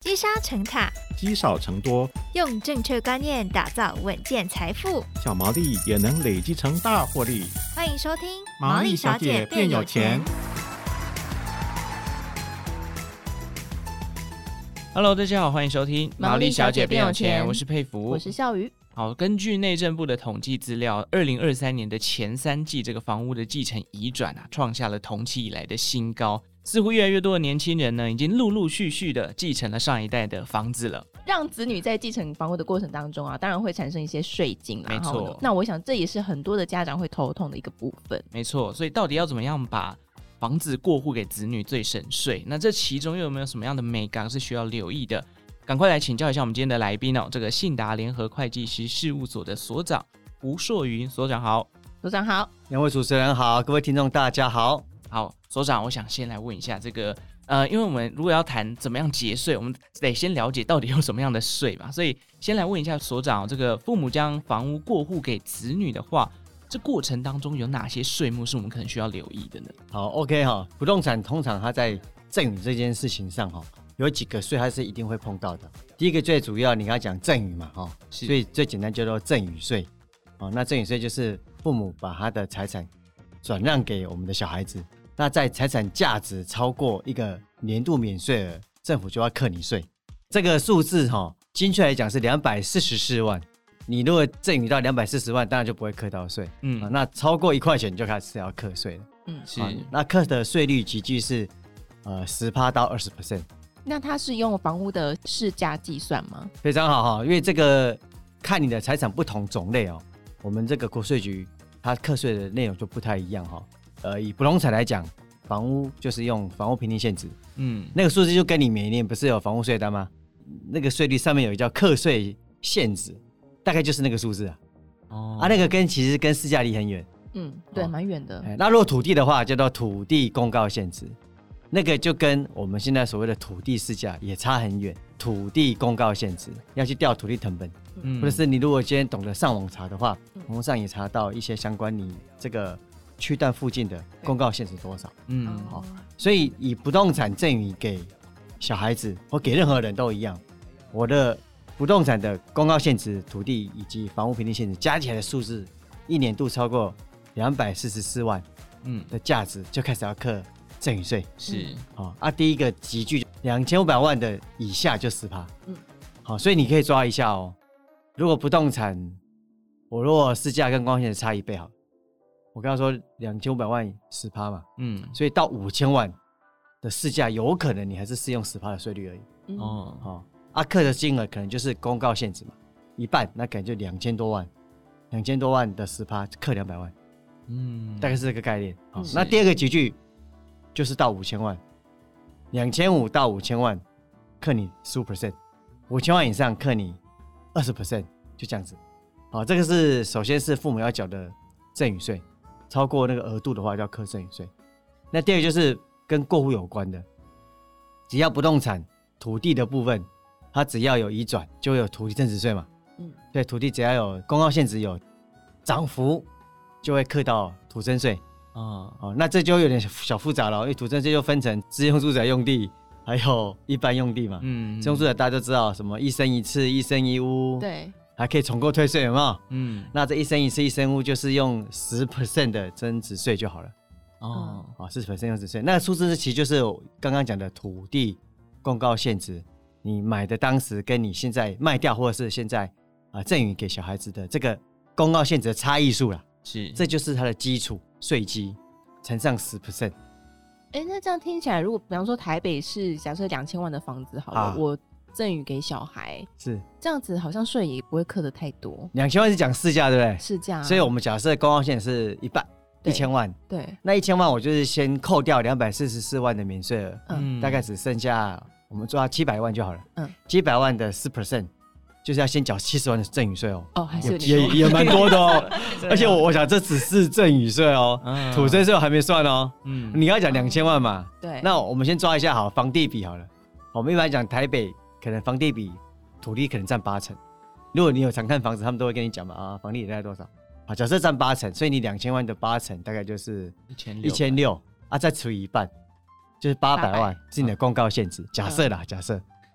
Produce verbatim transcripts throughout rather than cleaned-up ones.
积沙成塔， 积少成多， 用正确观念打造稳健财富， 小毛利也能累积成大获利。 欢迎收听毛利小姐变有钱。 Hello， 大家好，欢迎收听毛利小姐变有钱，我是佩服， 我是笑鱼。 好，根据内政部的统计资料，二零二三年的前三季，这个房屋的继承移转啊，创下了同期以来的新高。似乎越来越多的年轻人呢，已经陆陆续续的继承了上一代的房子了。 让子女在继承房屋的过程当中啊，当然会产生一些税金啦。 没错。 那我想这也是很多的家长会头痛的一个部分。 没错。所以到底要怎么样把房子过户给子女最省税？那这其中又有没有什么样的美感是需要留意的？赶快来请教一下我们今天的来宾哦，这个信达联合会计师事务所的所长吴硕云所长好。 所长好。 两位主持人好，各位听众大家好。 好，所长，我想先来问一下这个，呃，因为我们如果要谈怎么样节税，我们得先了解到底有什么样的税嘛，所以先来问一下所长，这个父母将房屋过户给子女的话，这过程当中有哪些税目是我们可能需要留意的呢？ 好 ，OK 哈，不动产通常它在赠与这件事情上哈，有几个税它是一定会碰到的。第一个最主要，你刚才讲赠与嘛哈，所以最简单叫做赠与税。哦，那赠与税就是父母把他的财产转让给我们的小孩子。那在财产价值超过一个年度免税额，政府就要课你税。这个数字哈、哦，精确来讲是两百四十四万。你如果赠与到两百四十万，当然就不会课到税。嗯、啊，那超过一块钱就开始要课税了。 嗯， 是。 啊、那课的税率集聚是呃十趴到二十 percent。 那它是用房屋的市价计算吗？ 非常好哈，因为这个看你的财产不同种类哦，我们这个国税局它课税的内容就不太一样哈、哦。呃，以不动产来讲，房屋就是用房屋评定现值，嗯，那个数字就跟你每年不是有房屋税单吗？那个税率上面有一个叫课税现值，大概就是那个数字啊。哦，啊，那个跟其实跟市价离很远， 嗯，对，蛮远的。 那如果土地的话，叫做土地公告现值，那个就跟我们现在所谓的土地市价也差很远。土地公告现值要去调土地成本，嗯，或者是你如果今天懂得上网查的话，网络上也查到一些相关你这个区段附近的公告现值多少？嗯，好，所以以不动产赠与给小孩子或给任何人都一样，我的不动产的公告现值、土地以及房屋评定现值加起来的数字，一年度超过两百四十四万，嗯的价值就开始要课赠与税。 是， 好啊，第一个集聚两千五百万的以下就十趴，嗯，好，所以你可以抓一下哦。如果不动产，我如果市价跟公告现值差一倍好了。我刚刚说两千五百万十趴嘛，嗯，所以到五千万的市价，有可能你还是适用十趴的税率而已。嗯、哦，好，啊，课的金额可能就是公告现值嘛，一半，那可能就两千多万，两千多万的十趴课两百万，嗯，大概是这个概念。好，那第二个集聚就是到五千万，两千五到五千万课你十五 percent， 五千万以上课你二十 percent， 就这样子。好，这个是首先是父母要缴的赠与税。超过那个额度的话，叫课赠与税。那第二个就是跟过户有关的，只要不动产土地的部分，它只要有移转，就会有土地增值税嘛。嗯，对，土地只要有公告现值有涨幅，就会课到土增税。哦哦，那这就有点小复杂了，因为土增税就分成自用住宅用地，还有一般用地嘛。嗯，自用住宅大家都知道，什么一生一次、一生一屋。 对。 还可以重购退税，有没有？嗯，那这一生一次一生屋就是用 百分之十 的增值税就好了。哦，好 百分之十 增值税，那数字其实就是刚刚讲的土地公告现值，你买的当时跟你现在卖掉，或者是现在啊赠与给小孩子的这个公告现值的差异数啦。是，这就是它的基础税基乘上 百分之十。 哎，那这样听起来，如果比方说台北市假设两千万的房子好了，啊、我赠与给小孩，是这样子，好像税也不会课得太多。两千万是讲市价，对不对？ 市价、啊， 所以我们假设公告现是一半，一千万。 对， 那一千万我就是先扣掉两百四十四万的免税额，嗯，大概只剩下我们抓七百万就好了。嗯，七百万的四 percent， 就是要先缴七十万的赠与税哦。 哦，还是有也也蛮多的哦。而且我我想这只是赠与税哦，嗯、土增税还没算哦。嗯，你要讲两千万嘛？ 对。 那我们先抓一下好，房地比好了。我们一般讲台北。可能房地比土地可能占八成，如果你有常看房子，他们都会跟你讲嘛，啊，房地大概多少？好，假设占八成，所以你两千万的八成大概就是一千六啊，再除以一半，就是八百万是你的公告现值。假设啦，假设好，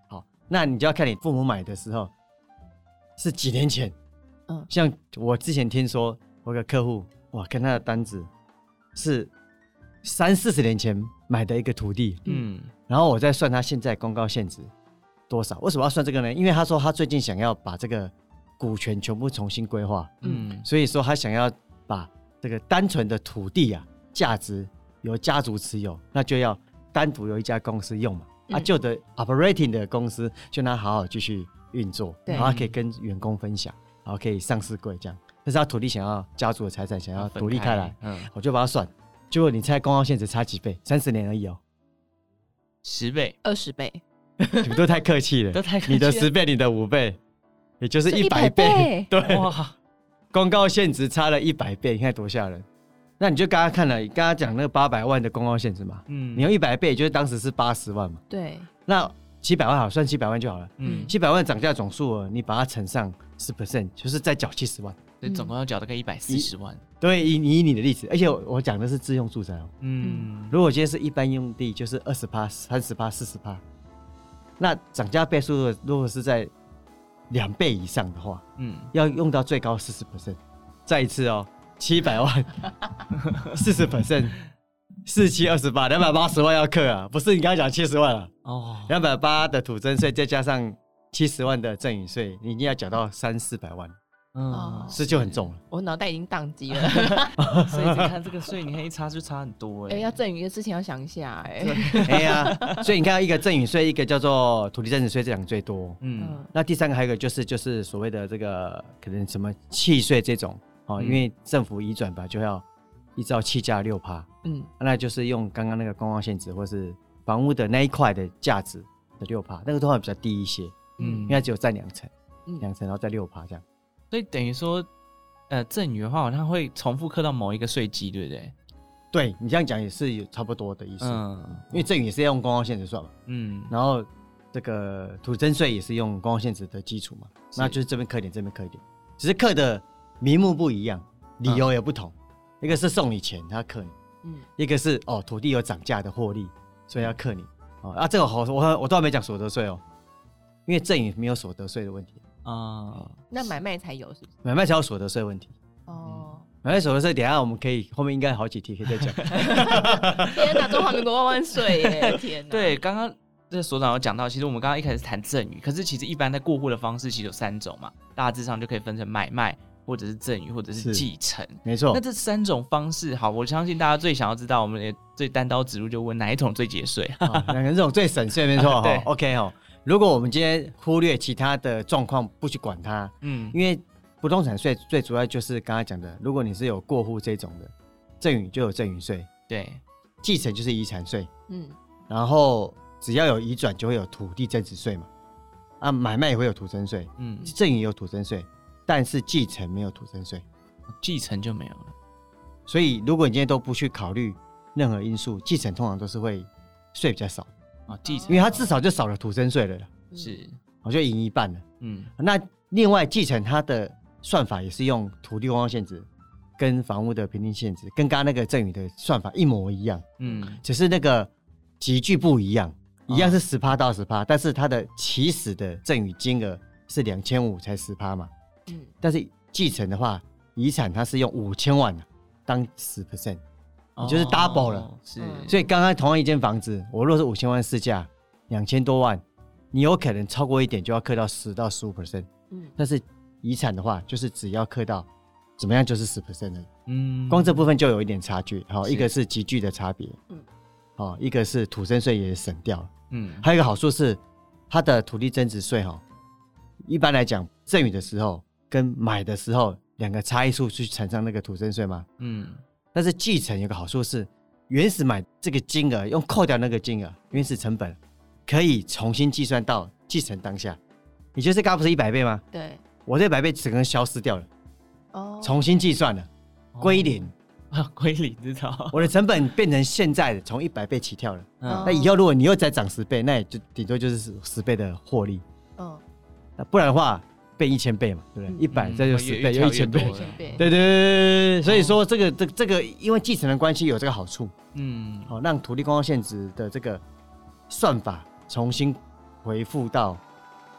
那你就要看你父母买的时候是几年前。嗯，像我之前听说我有个客户，哇，跟他的单子是三四十年前买的一个土地，嗯，然后我再算他现在公告现值多少。为什么要算这个呢？因为他说他最近想要把这个股权全部重新规划，嗯，所以说他想要把这个单纯的土地啊价值由家族持有，那就要单独由一家公司用嘛，嗯、啊，旧的 operating 的公司就让他好好继续运作，然后他可以跟员工分享。然后可以上市柜这样，但是他土地想要家族的财产想要独立开来，嗯，我就把它算，结果你猜公告现值差几倍？三十年而已哦， 十倍、 二十倍， 你们都太客气了， 都太客气了， 你的十倍，你的五倍，也就是一百倍，对，哇，公告现值差了一百倍，你看多吓人。那你就刚刚看了，刚刚讲那个八百万的公告现值嘛，嗯，你用一百倍，也就是当时是八十万嘛， 对， 那七百万好，算七百万就好了，嗯，七百万涨价总数额，你把它乘上十 percent， 就是再缴七十万， 所以总共要缴大概一百四十万。 对，以你以你的例子，而且 我, 我讲的是自用住宅哦，嗯，如果今天是一般用地，就是二十趴、三十趴、四十趴，那涨价倍数如果是在两倍以上的话，嗯，要用到最高四十 percent。再一次哦，七百万，四十 percent。四七二十八，两百八十万要课啊，不是你刚才讲七十万啊？哦，两百八的土增税再加上七十万的赠与税，你一定要缴到三四百万，嗯，是就很重了。 我脑袋已经宕机了， 所以你看这个税，你看一差就差很多哎、欸。 哎、欸，要赠与的事情要想一下哎、 欸。哎呀，所以你看一个赠与税，一个叫做土地增值税，这两个最多。嗯，那第三个还有一个就是就是所谓的这个可能什么契税这种哦，因为政府移转吧就要依照契价六趴。嗯，那就是用刚刚那个公告现值或是房屋的那一块的价值的六趴，那个都会比较低一些，嗯，因为它只有占两成，两成然后再六趴这样， 所以等于说，呃，赠与的话好像会重复课到某一个税基，对不对？ 对你这样讲也是有差不多的意思，嗯，因为赠与也是要用公告现值算嘛，嗯，然后这个土增税也是用公告现值的基础嘛，那就是这边课一点，这边课一点，只是课的名目不一样，理由也不同，嗯、一个是送你钱，他课你。嗯，一个是哦，土地有涨价的获利，所以要课你哦。啊，这个我我我都还没讲所得税哦，因为赠与没有所得税的问题啊、嗯。那买卖才有是不是？ 买卖才有所得税问题哦。买卖所得税，等一下我们可以后面应该好几题可以再讲。 天哪，中华民国万万岁耶！天哪。 对，刚刚这所长有讲到，其实我们刚刚一开始谈赠与，可是其实一般在过户的方式其实有三种嘛，大致上就可以分成买卖。或者是赠与，或者是继承， 没错。 那这三种方式，好，我相信大家最想要知道，我们也最单刀直入，就问哪一种最节税？ 哪一种最省税？没错，对 ，OK 哦。如果我们今天忽略其他的状况，不去管它，嗯，因为不动产税最主要就是刚才讲的，如果你是有过户这种的，赠与就有赠与税， 对， 继承就是遗产税，嗯，然后只要有移转就会有土地增值税嘛，啊，买卖也会有土增税，嗯，赠与有土增税。但是继承没有土增税， 继承就没有了。 所以如果你今天都不去考虑任何因素，继承通常都是会税比较少啊。继承， 因为它至少就少了土增税了啦， 是， 我就赢一半了。嗯，那另外继承它的算法也是用土地公告现值跟房屋的评定现值，跟刚刚那个赠与的算法一模一样。嗯，只是那个集聚不一样，一样是十趴到十趴，但是它的起始的赠与金额是两千五才十趴嘛。嗯，但是继承的话，遗产它是用五千万当十 percent， 你就是 double 了。哦、是，所以刚刚同样一间房子，我若是五千万市价，两千多万，你有可能超过一点就要课到十到十五 percent。嗯，但是遗产的话，就是只要课到怎么样就是十 percent 而已。嗯，光这部分就有一点差距。好，一个是集聚的差别，嗯，好，一个是土增税也省掉了。嗯，还有一个好处是，它的土地增值税哈，一般来讲赠与的时候。跟买的时候两个差异数去乘上那个土增税吗？嗯，但是继承有个好处是，原始买这个金额用扣掉那个金额原始成本，可以重新计算到继承当下。也就是刚刚不是一百倍吗？ 对， 我这一百倍整个消失掉了，哦，重新计算了，归零啊，归零知道？ 我的成本变成现在的从一百倍起跳了。嗯，那以后如果你又再涨十倍，那也就顶多就是十倍的获利。嗯，那不然的话。变一千倍嘛，对不对？一百再就十倍，又一千倍，对对对对。所以说这个这这个，因为继承的关系有这个好处，嗯，好、哦、让土地公告现值的这个算法重新回复到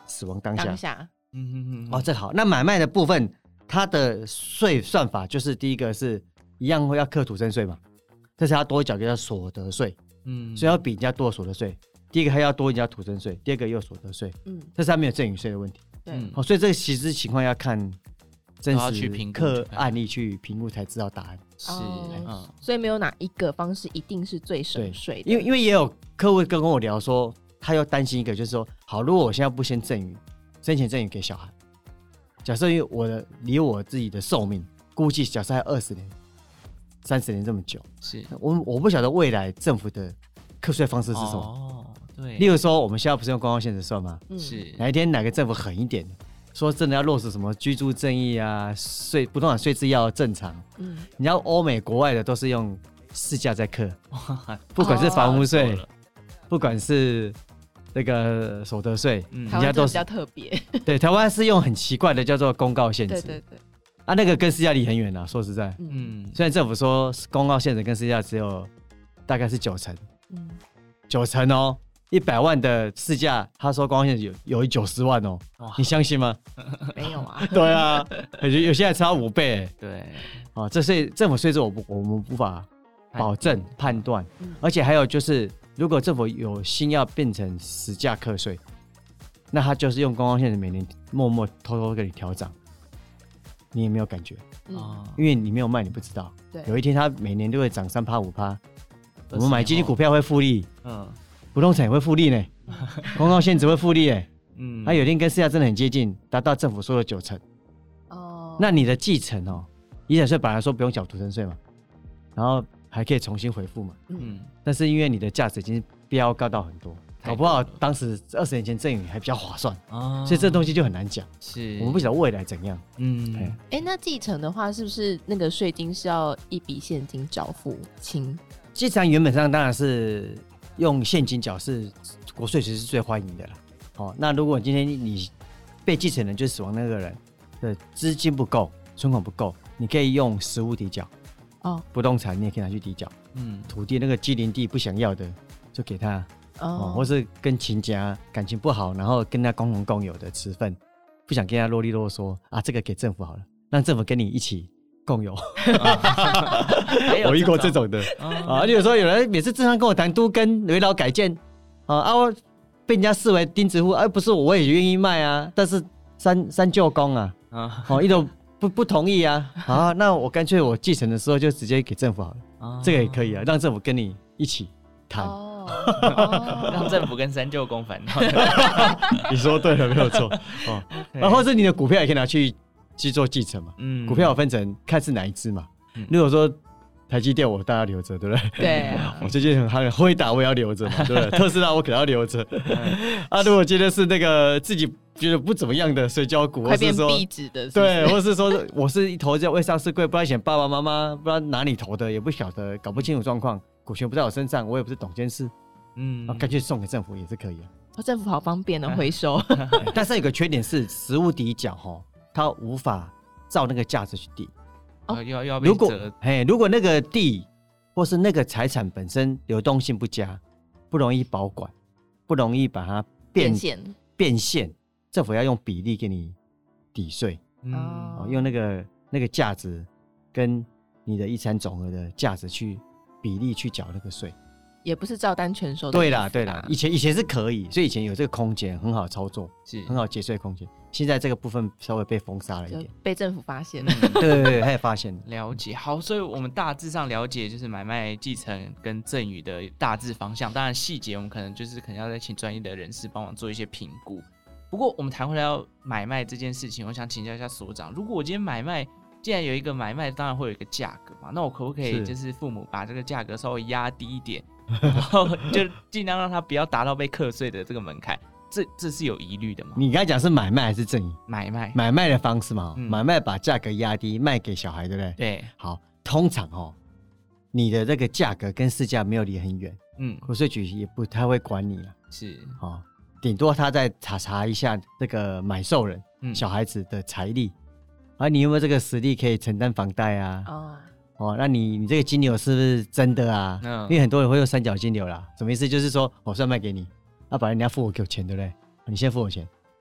死亡当下。 当下， 嗯嗯嗯， 哦，这好。那买卖的部分，它的税算法就是第一个是一样会要课土增税嘛，这是他多缴给他所得税，嗯，所以要比人家多所得税。第一个还要多人家土增税，第二个又有所得税，嗯，这是他没有赠与税的问题。 对， 哦，所以这个其实情况要看真实评课案例去评估才知道答案。 是， 嗯，所以没有哪一个方式一定是最省税的。 因为因为也有客户跟我聊说，他又担心一个，就是说，好，如果我现在不先赠与，生前赠与给小孩，假设因为我的离我自己的寿命估计假设还有二十年、三十年这么久， 是我我不晓得未来政府的课税方式是什么。 哦，对， 例如说，我们现在不是用公告现值算吗？ 是哪一天哪个政府狠一点，说真的要落实什么居住正义啊，税不动产税制要正常。嗯，你知道欧美国外的都是用市价在课，不管是房屋税，哦、不管是那个所得税， 嗯，人家都是比较特别。 对，台湾是用很奇怪的叫做公告现值。 对对对。 啊，那个跟市价离很远啊，说实在，嗯，虽然政府说公告现值跟市价只有大概是九成，嗯，九成哦。一百万的市价，他说公告现值有有九十万哦，你相信吗？ 没有啊。 对啊，有有些还差五倍。 对， 哦，这税政府税制我不我们无法保证判断，嗯、而且还有就是，如果政府有心要变成实价课税，那他就是用公告现值每年默默偷偷给你调涨，你也没有感觉，嗯，因为你没有卖，你不知道。对，有一天他每年都会涨三趴五趴，我们买基金股票会复利，嗯。不动产也会复利呢，公告现值会复利哎，嗯，它有一天跟市价真的很接近，达到政府说的九成，哦，那你的继承哦，遗产税本来说不用缴土增税嘛，然后还可以重新回复嘛，嗯，但是因为你的价值已经飙高到很多，搞不好当时二十年前赠与还比较划算，哦，所以这东西就很难讲，是我们不晓得未来怎样， 嗯，哎、欸，那继承的话，是不是那个税金是要一笔现金缴付清？ 继承原本上当然是。用现金缴是国税局是最欢迎的啦。哦，那如果今天你被继承人就是死亡那个人的资金不够，存款不够，你可以用实物抵缴。哦，不动产你也可以拿去抵缴。嗯，土地那个畸零地不想要的就给他。哦，哦或是跟亲家感情不好，然后跟他共同共有的持份，不想跟他啰里啰嗦啊，这个给政府好了，让政府跟你一起。共有，我遇过这种的啊！例如说，有人每次经常跟我谈都跟围绕改建啊，啊，我被人家视为钉子户，而不是我也愿意卖啊，但是三三舅公啊，哦，一种不不同意啊，啊，那我干脆我继承的时候就直接给政府好了，哦、这个也可以啊，让政府跟你一起谈，哦哦、让政府跟三舅公反对， 你说对了，没有错哦。然后是你的股票也可以拿去。去做继承嘛，嗯，股票有分成看是哪一支嘛。嗯、如果说台积电我大家留着，对不对？ 对、啊， 我最近很夯，辉达我也要留着嘛，对不对？特斯拉我可能要留着。嗯、啊，如果觉得是那个自己觉得不怎么样的水饺股， 快变壁纸的是是，对，或是说我是一投在未上市柜，不知道选爸爸妈妈，不知道哪里投的，也不晓得，搞不清楚状况，股权不在我身上，我也不是董监事，嗯，啊，干脆送给政府也是可以啊。 哦，政府好方便的回收， 但是有个缺点是实物抵缴哈。它无法照那个价值去抵， 哦，要要被折。 如果嘿，如果那个地或是那个财产本身流动性不佳，不容易保管，不容易把它变现，变现，政府要用比例给你抵税，嗯、哦，用那个那个价值跟你的遗产总额的价值去比例去缴那个税。 也不是照单全收的。 对啦，对啦，以前以前是可以，所以以前有这个空间，很好操作，是很好节税空间。现在这个部分稍微被封杀了一点， 被政府发现了。 对对对，他也发现了。 了解，好，所以我们大致上了解就是买卖、继承跟赠与的大致方向。当然细节我们可能就是可能要再请专业的人士帮忙做一些评估。不过我们谈回来要买卖这件事情，我想请教一下所长，如果我今天买卖，既然有一个买卖，当然会有一个价格嘛，那我可不可以就是父母把这个价格稍微压低一点？然后就尽量让他不要达到被课税的这个门槛，这这是有疑虑的吗？ 你刚才讲是买卖还是赠与？ 买卖， 买卖的方式嘛，嗯、买卖把价格压低，卖给小孩，对不对？ 对。 好，通常哦，你的这个价格跟市价没有离很远，嗯，国税局也不太会管你了， 是哦，顶多他再查查一下这个买受人、嗯、小孩子的财力，啊，你有没有这个实力可以承担房贷啊？哦。哦，那你你这个金流是不是真的啊？嗯，因为很多人会用三角金流啦，什么意思？就是说我算卖给你，啊，本来你要付我给我钱，对不对？你先付我钱，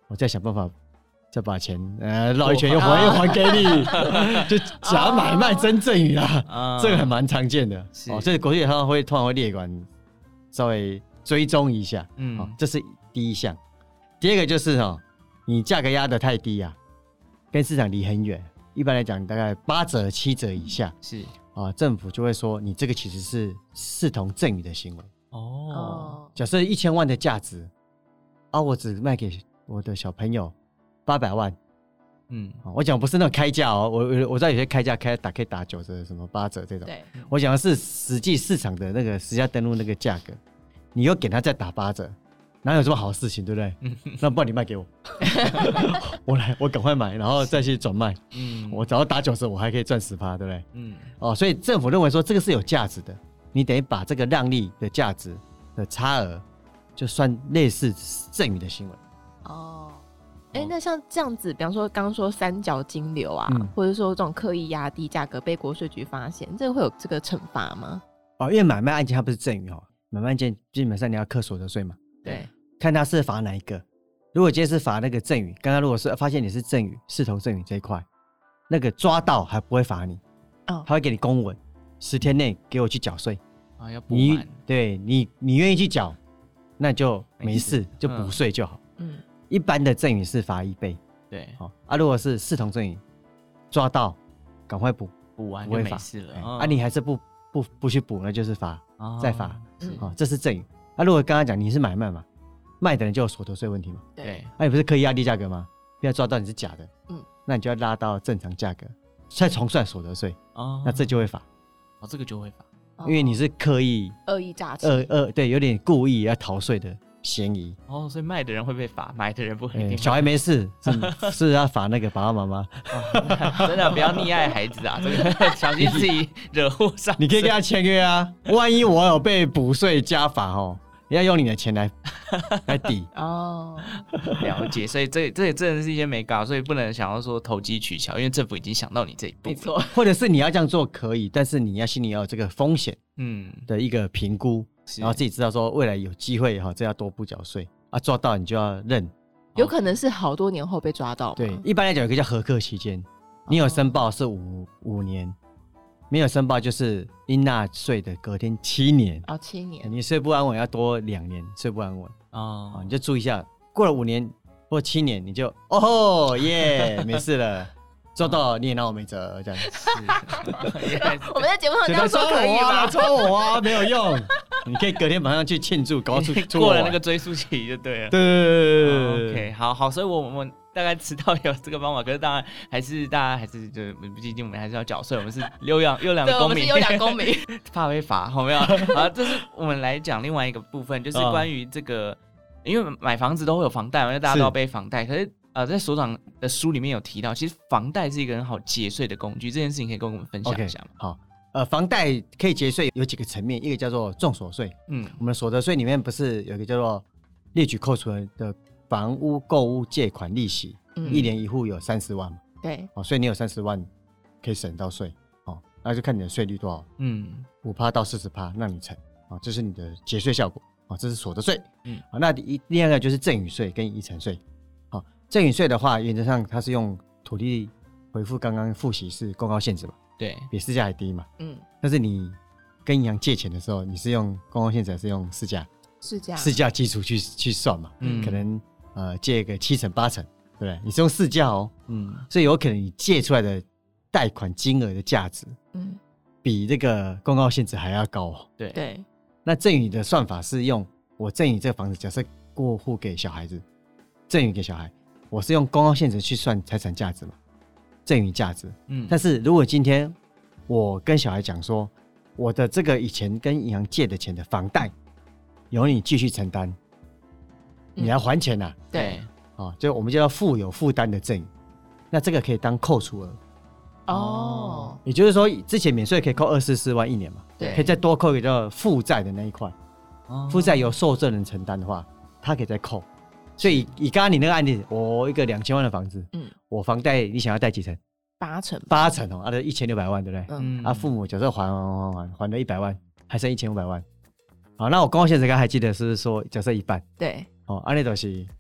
我再想办法再把钱呃绕一圈又还又还给你，就假买卖真赠与啊，哦、这个还蛮常见的哦。所以国税他会通常会列管稍微追踪一下，嗯、哦，这是第一项。第二个就是哦，你价格压得太低啊，跟市场离很远，一般来讲大概八折七折以下是啊，政府就会说你这个其实是视同赠与的行为哦。假设一千万的价值啊，我只卖给我的小朋友八百万，嗯，我讲不是那种开价哦，我我知道有些开价开打可以打九折什么八折这种，对，我讲的是实际市场的那个实价登录那个价格，你又给他再打八折。哪有这么好的事情，对不对？那不然你卖给我，我来，我赶快买，然后再去转卖。嗯，我只要打九折，我还可以赚十趴，对不对？嗯，哦，所以政府认为说这个是有价值的，你等于把这个让利的价值的差额，就算类似赠与的行为。 哦，哎、欸，那像这样子，比方说刚刚说三角金流啊，嗯、或者说这种刻意压低价格被国税局发现，这个会有这个惩罚吗？ 哦，因为买卖案件它不是赠与哦，买卖案件基本上你要课所得税嘛。 对。 看他是罚哪一个，如果今天是罚那个赠与，刚刚如果是发现你是赠与视同赠与这一块，那个抓到还不会罚你，哦，他会给你公文，十天内给我去缴税啊，要补满， 对你你愿意去缴，那就没事，没就补税就好。嗯，一般的赠与是罚一倍， 对， 好、哦、啊，如果是视同赠与，抓到赶快补， 补完就没事了。 哦、啊，你还是不不不去补，那就是罚，哦、再罚，嗯，哦，这是赠与。啊，如果刚刚讲你是买卖嘛。卖的人就有所得税问题嘛？ 对， 那、啊、你不是刻意压低价格吗？不要抓到你是假的，嗯，那你就要拉到正常价格，再重算所得税，哦，那这就会罚， 哦，这个就会罚， 因为你是刻意恶意诈欺， 恶恶对，有点故意要逃税的嫌疑， 哦，所以卖的人会被罚，买的人不会、欸。 小孩没事，是是要罚那个爸爸妈妈， 哦、真的不要溺爱孩子啊，这个小心自己惹祸上身。 你可以跟他签约啊，万一我有被补税加罚哦。你要用你的钱来来抵哦，了解，所以这这也真的是一些美感，所以不能想要说投机取巧，因为政府已经想到你这一步， 没错。 或者是你要这样做可以，但是你要心里要有这个风险，嗯的一个评估，然后自己知道说未来有机会哈，这要多补缴税啊，抓到你就要认， 有可能是好多年后被抓到。 对，一般来讲有一个叫核课期间，你有申报是五五年。没有申报就是应纳税的隔天七年哦，七年， 你税不安稳要多两年，税不安稳哦，你就注意一下，过了五年或七年，你就哦吼耶，没事了，做到你也拿我没辙，这样子。 我们在节目上这样说可以吗？ 抓我啊，没有用，你可以隔天马上去庆祝，搞出过了那个追溯期就对了。 对对对 ，OK， 好好，所以我们。大概知道有这个方法，可是当然还是大家还是就毕竟我们还是要缴税，我们是优良优良的公民， 优良公民， 怕被罚，好没有？好，这是我们来讲另外一个部分，就是关于这个，哦、因为买房子都会有房贷嘛，因为大家都要背房贷。可是呃，在所长的书里面有提到，其实房贷是一个很好节税的工具，这件事情可以跟我们分享一下吗？ Okay, 好，呃，房贷可以节税有几个层面，一个叫做重所税，嗯，我们的所得税里面不是有一个叫做列举扣除的房屋购物借款利息。嗯、一年一户有三十万嘛？ 对， 哦，所以你有三十万可以省到税，哦，那就看你的税率多少，嗯，五趴到四十趴让你乘，哦，这是你的节税效果，哦，这是所得税，嗯，好、哦，那第第二个就是赠与税跟遗产税，好、哦，赠与税的话，原则上它是用土地回复刚刚复习是公告现值嘛， 对， 比市价还低嘛，嗯，但是你跟银行借钱的时候，你是用公告现值还是用市价？ 市价， 市价基础去去算嘛，嗯，可能呃借个七成八成。对不对？你是用市价哦，嗯，所以有可能你借出来的贷款金额的价值，嗯，比这个公告现值还要高哦。 对对， 那赠与的算法是用我赠与这个房子，假设过户给小孩子，赠与给小孩，我是用公告现值去算财产价值嘛，赠与价值，嗯，但是如果今天我跟小孩讲说，我的这个以前跟银行借的钱的房贷，由你继续承担，你要还钱呐、啊， 对。 哦，就我们叫负有负担的赠与，那这个可以当扣除额哦。也就是说，之前免税可以扣二十四万一年嘛，对，可以再多扣一个叫负债的那一块。哦，负债由受赠人承担的话，他可以再扣。所以以刚刚你那个案例，我一个两千万的房子，嗯，我房贷你想要贷几成？ 八成。 八成哦，啊，这一千六百万，对不对？嗯。啊，父母假设还还还还了一百万，还剩一千五百万。好，那我公告现值刚还记得是说，假设一半。 对。 哦，按那都是。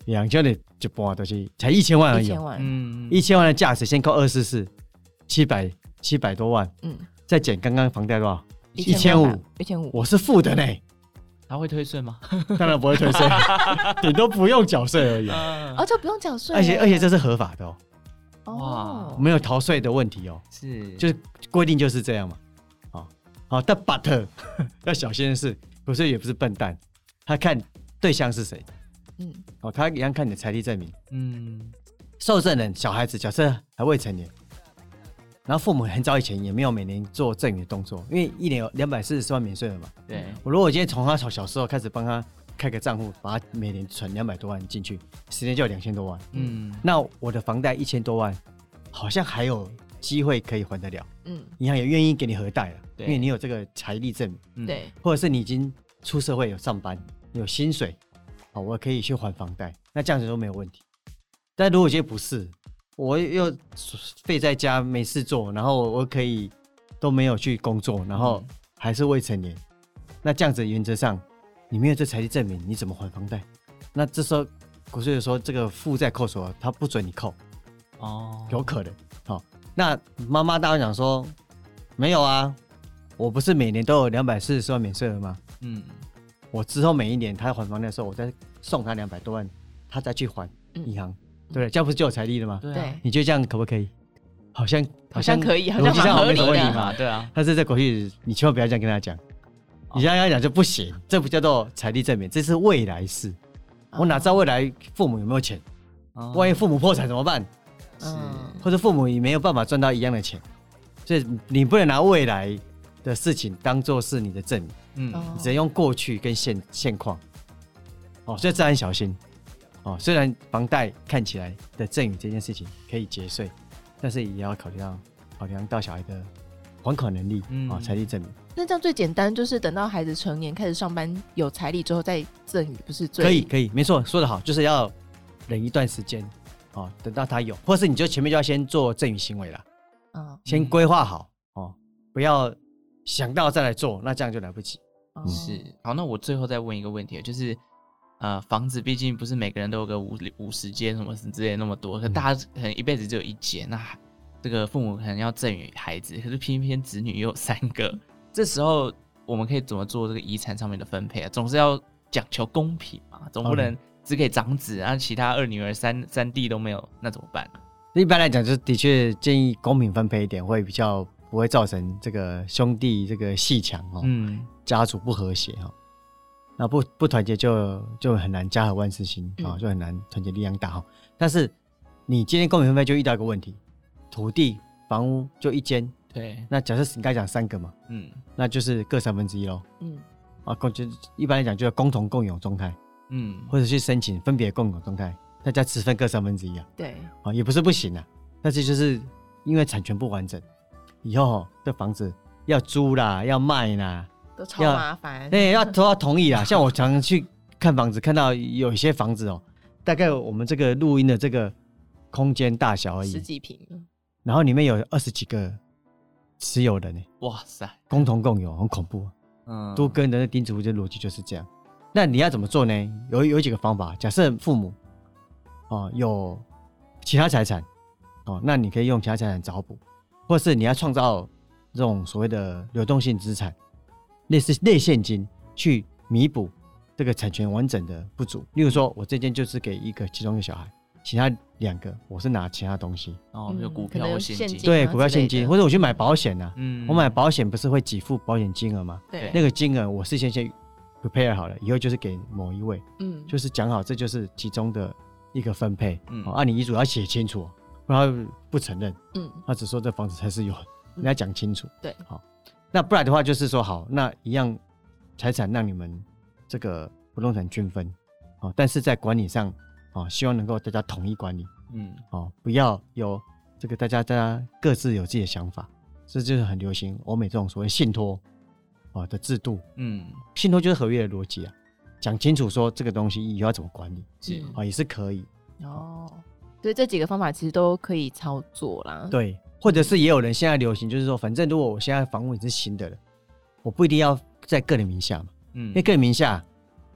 两千的一半都是才一千万而已、哦，一千万， 嗯， 一千万的价值先扣二四四，七百七百多万，嗯，再减刚刚房贷多少？一千五， 一千五， 我是负的呢。 他会退税吗？ 当然不会退税，顶多不用缴税而已。 哦，就不用缴税， 而且而且这是合法的哦。 哇， 没有逃税的问题哦。 是， 就是规定就是这样嘛。好，好，但 but 要小心的是，不是也不是笨蛋，他看对象是谁。嗯，哦，他一样看你的财力证明。嗯，受赠人小孩子假设还未成年。然后父母很早以前也没有每年做赠与的动作，因为一年有两百四十四万免税了嘛。 对， 我如果今天从他小时候开始帮他开个账户，把他每年存两百多万进去，十年就有两千多万。嗯，那我的房贷一千多万，好像还有机会可以还得了。嗯，银行也愿意给你核贷了，因为你有这个财力证明。 对、嗯， 或者是你已经出社会有上班有薪水，好，我可以去还房贷，那这样子都没有问题。但如果今天不是，我又废在家没事做，然后我可以都没有去工作，然后还是未成年，那这样子原则上你没有这财力证明，你怎么还房贷？那这时候国税局说这个负债扣除，他不准你扣哦，有可能。好、哦，那妈妈当然讲说没有啊，我不是每年都有两百四十万免税了吗？嗯，我之后每一年他还房贷的时候，我再送他两百多万，他再去还银行。嗯，对，这样不是就有财力了吗？ 对， 你觉得这样可不可以？好像好像可以，好像蛮合理的嘛，对啊。 但是在国际，你千万不要这样跟他讲，你这样跟他讲就不行，这不叫做财力证明，这是未来事。哦、我哪知道未来父母有没有钱？哦、万一父母破产怎么办？是，或者父母也没有办法赚到一样的钱，所以你不能拿未来的事情当做是你的证明，嗯，你只能用过去跟现现况。哦，所以这很小心。哦，虽然房贷看起来的赠与这件事情可以节税，但是也要考虑到考量到小孩的还款能力，嗯，哦，财力证明。 那这样最简单就是等到孩子成年开始上班有财力之后再赠与，不是最可以可以，没错，说得好，就是要忍一段时间，哦，等到他有，或是你就前面就要先做赠与行为了，嗯，先规划好哦，不要想到再来做，那这样就来不及。 嗯、是，好，那我最后再问一个问题，就是。呃，房子毕竟不是每个人都有个五五十间什么之类的那么多，可大家可能一辈子只有一间，那这个父母可能要赠与孩子，可是偏偏子女又有三个，这时候我们可以怎么做这个遗产上面的分配啊？总是要讲求公平嘛，总不能只给长子，然后其他二女儿、三三弟都没有，那怎么办？ 一般来讲，就是的确建议公平分配一点，会比较不会造成这个兄弟这个阋墙哦，嗯，家族不和谐哈。那不不团结就就很难家和万事兴啊、嗯，就很难团结力量大哈。但是你今天公平分配就遇到一个问题，土地房屋就一间， 对， 那假设你刚才讲三个嘛，嗯，那就是各三分之一咯，嗯，啊，就一般来讲就是共同共有状态，嗯，或者去申请分别共有状态，大家持分各三分之一啊， 对， 啊也不是不行啊，但是就是因为产权不完整，以后这房子要租啦，要卖啦。 都超麻烦， 对，要都要同意啦。像我常常去看房子，看到有一些房子哦，大概我们这个录音的这个空间大小而已， 十几平， 然后里面有二十几个持有人呢， 哇塞， 共同共有，很恐怖。嗯，都跟人的钉子户的逻辑就是这样。那你要怎么做呢？有有几个方法。假设父母哦有其他财产哦，那你可以用其他财产找补，或是你要创造这种所谓的流动性资产。类似类现金去弥补这个产权完整的不足，例如说我这间就是给一个其中一个小孩，其他两个我是拿其他东西哦，有股票或现金， 对，股票现金，或者我去买保险啊，嗯，我买保险不是会给付保险金额吗？ 对， 那个金额我事先先 prepare 好了，以后就是给某一位，嗯，就是讲好这就是其中的一个分配，嗯，按、哦啊、你遗嘱要写清楚，不然他不承认，嗯，他只说这房子才是有，你要讲清楚， 对， 好。那不然的话就是说好，那一样财产让你们这个不动产均分，哦，但是在管理上，哦，希望能够大家统一管理，嗯，哦，不要有这个大家大家各自有自己的想法，这就是很流行欧美这种所谓信托哦的制度，嗯，信托就是合约的逻辑啊，讲清楚说这个东西以后要怎么管理，是啊、哦，也是可以哦，所以这几个方法其实都可以操作啦， 对。或者是也有人现在流行，就是说，反正如果我现在房屋也是新的了，我不一定要在个人名下嘛，嗯，因为个人名下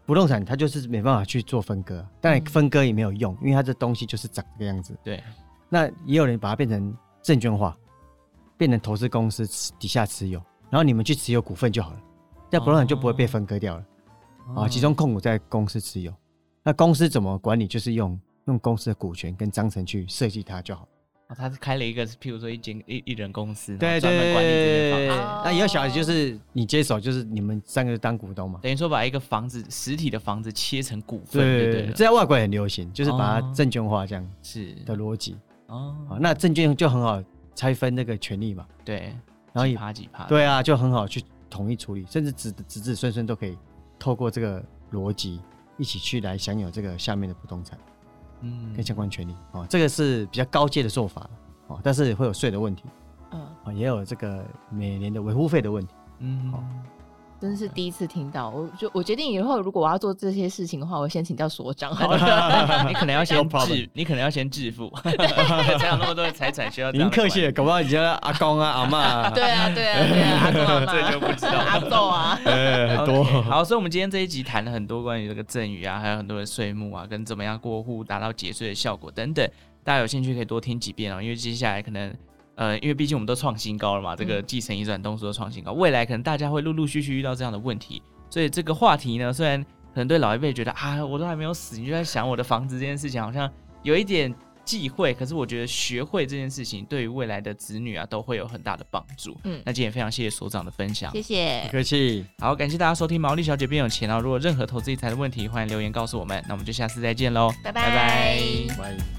不动产它就是没办法去做分割，当然分割也没有用，因为它这东西就是长这个样子。 对， 那也有人把它变成证券化，变成投资公司底下持有，然后你们去持有股份就好了，这样不动产就不会被分割掉了。哦、啊，集中控股在公司持有，那公司怎么管理，就是用用公司的股权跟章程去设计它就好。 哦、他是开了一个，譬如说一间 一, 一人公司， 对对专门管理这间房子。 那以后小孩就是你接手，就是你们三个当股东嘛。 等于说把一个房子实体的房子切成股份， 对对对对， 这在外国也很流行，就是把它证券化这样是的逻辑。哦，那证券就很好拆分那个权利嘛。 对， 然后几趴几趴。 对啊，就很好去统一处理，甚至子子子孙孙都可以透过这个逻辑一起去来享有这个下面的不动产，嗯，跟相关权利。哦，这个是比较高阶的做法。哦，但是会有税的问题，嗯、哦，也有这个每年的维护费的问题，嗯，哦， 真是第一次听到。我就我决定以后如果我要做这些事情的话，我先请教所长好了。 你可能要先致，你可能要先致富，才有那么多的财产需要。 您客气了，搞不好你家阿公啊、阿嬷啊， 对啊，对啊，对啊，阿公阿嬷， 这就不知道。 阿豆啊， 哎，很多。 Okay, 好，所以我们今天这一集谈了很多关于这个赠与啊，还有很多的税目啊，跟怎么样过户达到节税的效果等等。大家有兴趣可以多听几遍哦，因为接下来可能，呃，因为毕竟我们都创新高了嘛，这个继承移转动作都创新高，未来可能大家会陆陆续续遇到这样的问题，所以这个话题呢，虽然可能对老一辈觉得啊，我都还没有死，你就在想我的房子这件事情，好像有一点忌讳，可是我觉得学会这件事情，对于未来的子女啊，都会有很大的帮助。嗯，那今天也非常谢谢所长的分享， 谢谢， 不客气。 好，感谢大家收听毛利小姐变有钱哦。如果任何投资理财的问题，欢迎留言告诉我们。那我们就下次再见喽， 拜拜。 拜。